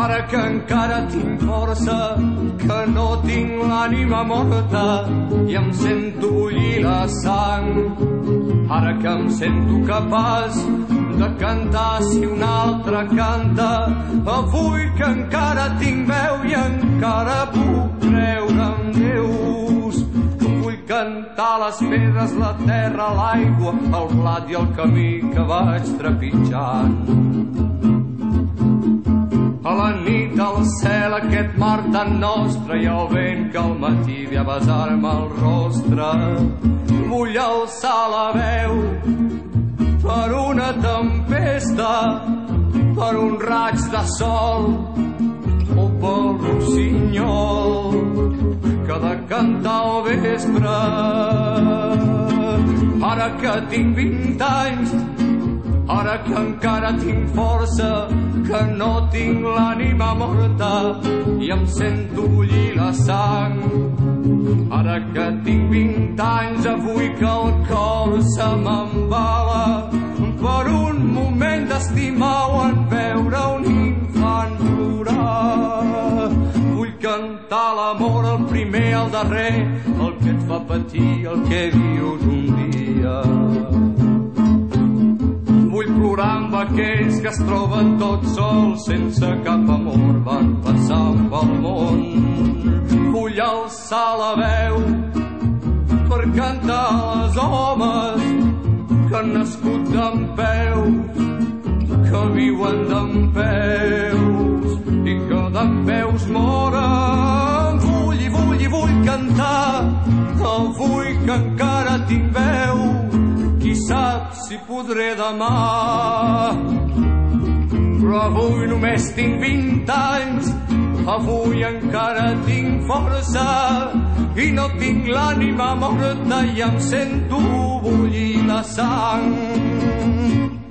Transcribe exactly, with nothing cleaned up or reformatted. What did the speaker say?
Ara que encara tinc força, que no tinc l'ànima morta i em sento bullir la sang. Ara que em sento capaç de cantar si un altre canta, avui que encara tinc veu i encara puc creure en Déus. Vull cantar les pedres, la terra, l'aigua, el blat i el camí que vaig trepitjant. A la nit al cel aquest mar tan nostre i el vent que al matí ve a besar-me el rostre. Vull alçar la veu per una tempesta, per un raig de sol o pel rossinyol que ha de cantar al vespre. Ara que tinc vint anys, ara que encara tinc força, que no tinc l'ànima morta i em sento bullir la sang. Ara que tinc vint anys, avui que el cor se m'embala per un moment d'estimar o en veure un infant plorar. Vull cantar l'amor, el primer, el darrer, el que et fa patir, el que vius un dia. Vull plorar amb aquells que es troben tots sols, sense cap amor, van passant pel món. Vull alçar la veu per cantar als homes que han nascut dempeus, que viuen dempeus i que dempeus moren. Vull i vull i vull cantar, avui que encara tinc veu, qui sap si podré demà. Però avui només tinc vint anys, avui encara tinc força i no tinc l'ànima morta i em sento bullir la sang.